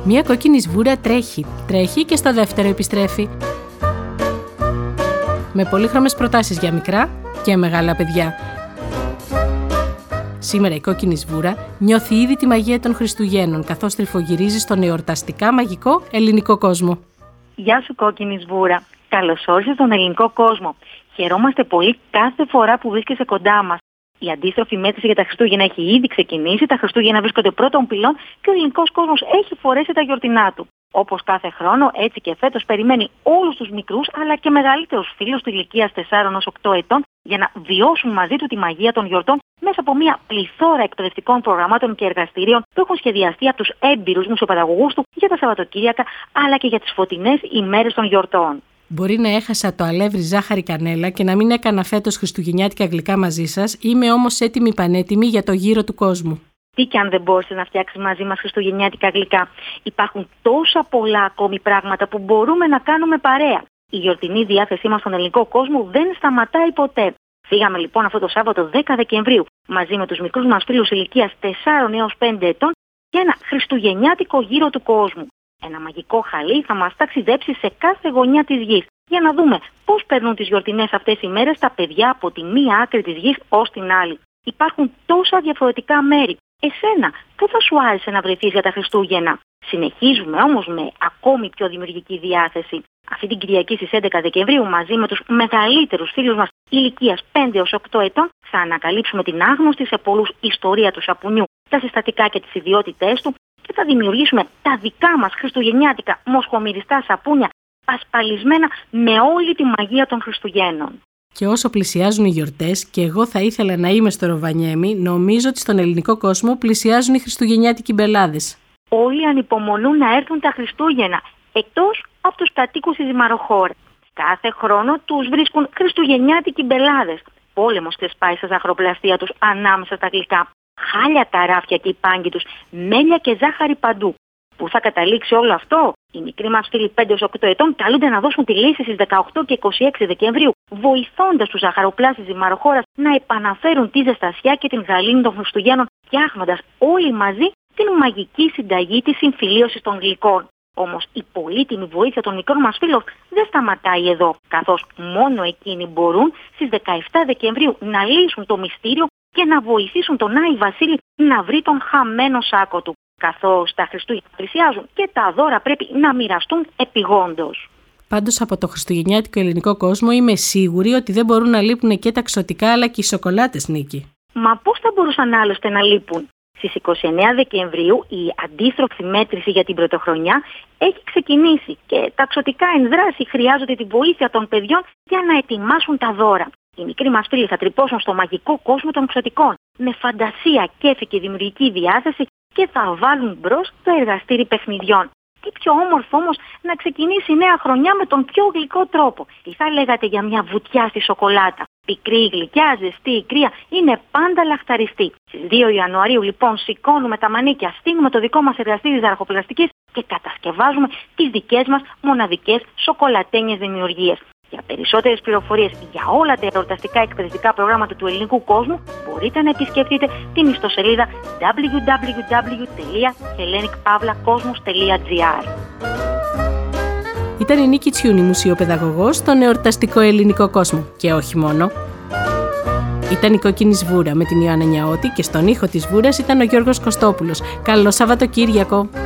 Μια κόκκινη σβούρα τρέχει και στο δεύτερο επιστρέφει. Με πολύχρωμες προτάσεις για μικρά και μεγάλα παιδιά. Σήμερα η κόκκινη σβούρα νιώθει ήδη τη μαγεία των Χριστουγέννων, καθώς τρυφογυρίζει στον εορταστικά μαγικό ελληνικό κόσμο. Γεια σου κόκκινη σβούρα. Καλώς όρισες στον ελληνικό κόσμο. Χαιρόμαστε πολύ κάθε φορά που βρίσκεσαι κοντά μας. Η αντίστροφη μέτρηση για τα Χριστούγεννα έχει ήδη ξεκινήσει, τα Χριστούγεννα βρίσκονται πρώτων πυλών και ο ελληνικός κόσμος έχει φορέσει τα γιορτινά του. Όπως κάθε χρόνο, έτσι και φέτος περιμένει όλους τους μικρούς αλλά και μεγαλύτερους φίλους του ηλικίας 4 έως 8 ετών για να βιώσουν μαζί του τη μαγεία των γιορτών μέσα από μια πληθώρα εκπαιδευτικών προγραμμάτων και εργαστηρίων που έχουν σχεδιαστεί από τους έμπειρους μουσιοπαιδαγωγούς του για τα Σαββατοκύριακα αλλά και για τις φωτεινές ημέρες των γιορτών. Μπορεί να έχασα το αλεύρι ζάχαρη κανέλα και να μην έκανα φέτος χριστουγεννιάτικα γλυκά μαζί σας, είμαι όμως έτοιμη πανέτοιμη για το γύρο του κόσμου. Τι κι αν δεν μπόρεσες να φτιάξεις μαζί μας χριστουγεννιάτικα γλυκά. Υπάρχουν τόσα πολλά ακόμη πράγματα που μπορούμε να κάνουμε παρέα. Η γιορτινή διάθεσή μας στον ελληνικό κόσμο δεν σταματάει ποτέ. Φύγαμε λοιπόν αυτό το Σάββατο 10 Δεκεμβρίου μαζί με τους μικρούς μας φίλους ηλικίας 4 έως 5 ετών για ένα χριστουγεννιάτικο γύρο του κόσμου. Ένα μαγικό χαλί θα μας ταξιδέψει σε κάθε γωνιά της γης για να δούμε πώς περνούν τις γιορτινές αυτές οι μέρες τα παιδιά από τη μία άκρη της γης ως την άλλη. Υπάρχουν τόσα διαφορετικά μέρη. Εσένα, πού θα σου άρεσε να βρεθείς για τα Χριστούγεννα? Συνεχίζουμε όμως με ακόμη πιο δημιουργική διάθεση. Αυτή την Κυριακή στις 11 Δεκεμβρίου μαζί με τους μεγαλύτερους φίλους μας ηλικίας 5 έως 8 ετών θα ανακαλύψουμε την άγνωστη σε πολλούς ιστορία του σαπουνιού, τα συστατικά και τις ιδιότητές του και θα δημιουργήσουμε τα δικά μας χριστουγεννιάτικα μοσχομυριστά σαπούνια ασπαλισμένα με όλη τη μαγεία των Χριστουγέννων. Και όσο πλησιάζουν οι γιορτές και εγώ θα ήθελα να είμαι στο Ροβανιέμι, νομίζω ότι στον ελληνικό κόσμο πλησιάζουν οι χριστουγεννιάτικοι μπελάδες. Όλοι ανυπομονούν να έρθουν τα Χριστούγεννα, εκτός από τους κατοίκους της Ζυμαροχώρα. Κάθε χρόνο τους βρίσκουν χριστουγεννιάτικοι μπελάδες. Πόλεμος ξεσπάει στα ζαχαροπλαστεία τους ανάμεσα στα γλυκά. Χάλια τα ράφια και οι πάγκοι τους, μέλια και ζάχαρη παντού. Πού θα καταλήξει όλο αυτό? Οι μικροί μας φίλοι 5 έως 8 ετών καλούνται να δώσουν τη λύση στις 18 και 26 Δεκεμβρίου, βοηθώντας τους ζαχαροπλάστες της Ζυμαροχώρας να επαναφέρουν τη ζεστασιά και την γαλήνη των Χριστουγέννων, φτιάχνοντας όλοι μαζί την μαγική συνταγή της συμφιλίωσης των γλυκών. Όμως η πολύτιμη βοήθεια των μικρών μας φίλων δεν σταματάει εδώ, καθώς μόνο εκείνοι μπορούν στις 17 Δεκεμβρίου να λύσουν το μυστήριο και να βοηθήσουν τον Άη Βασίλη να βρει τον χαμένο σάκο του. Καθώς τα Χριστούγεννα πλησιάζουν και τα δώρα πρέπει να μοιραστούν επιγόντως. Πάντως από το χριστουγεννιάτικο ελληνικό κόσμο είμαι σίγουρη ότι δεν μπορούν να λείπουν και τα ξωτικά αλλά και οι σοκολάτες, Νίκη. Μα πώς θα μπορούσαν άλλωστε να λείπουν? Στις 29 Δεκεμβρίου η αντίστροφη μέτρηση για την πρωτοχρονιά έχει ξεκινήσει και τα ξωτικά εν δράση χρειάζονται τη βοήθεια των παιδιών για να ετοιμάσουν τα δώρα. Οι μικροί μας φίλοι θα τρυπώσουν στο μαγικό κόσμο των ξωτικών με φαντασία, κέφι και δημιουργική διάθεση και θα βάλουν μπρος το εργαστήρι παιχνιδιών. Τι πιο όμορφο όμως να ξεκινήσει η νέα χρονιά με τον πιο γλυκό τρόπο. Τι θα λέγατε για μια βουτιά στη σοκολάτα? Πικρή, γλυκιά, ζεστή ή κρύα είναι πάντα λαχταριστή. Στις 2 Ιανουαρίου λοιπόν σηκώνουμε τα μανίκια, στείνουμε το δικό μας εργαστήρι ζαχαροπλαστικής και κατασκευάζουμε τις δικές μας μοναδικές σοκολατένιες δημιουργίες. Για περισσότερες πληροφορίες για όλα τα εορταστικά εκπαιδευτικά προγράμματα του ελληνικού κόσμου μπορείτε να επισκεφτείτε την ιστοσελίδα www.hellenicpavlacosmos.gr. Ήταν η Νίκη Τσιούνη, μουσιοπαιδαγωγός στον εορταστικό ελληνικό κόσμο. Και όχι μόνο. Ήταν η Κόκκινη Σβούρα με την Ιωάννα Νιαώτη και στον ήχο της Σβούρας ήταν ο Γιώργος Κωστόπουλος. Καλό Σαββατοκύριακο!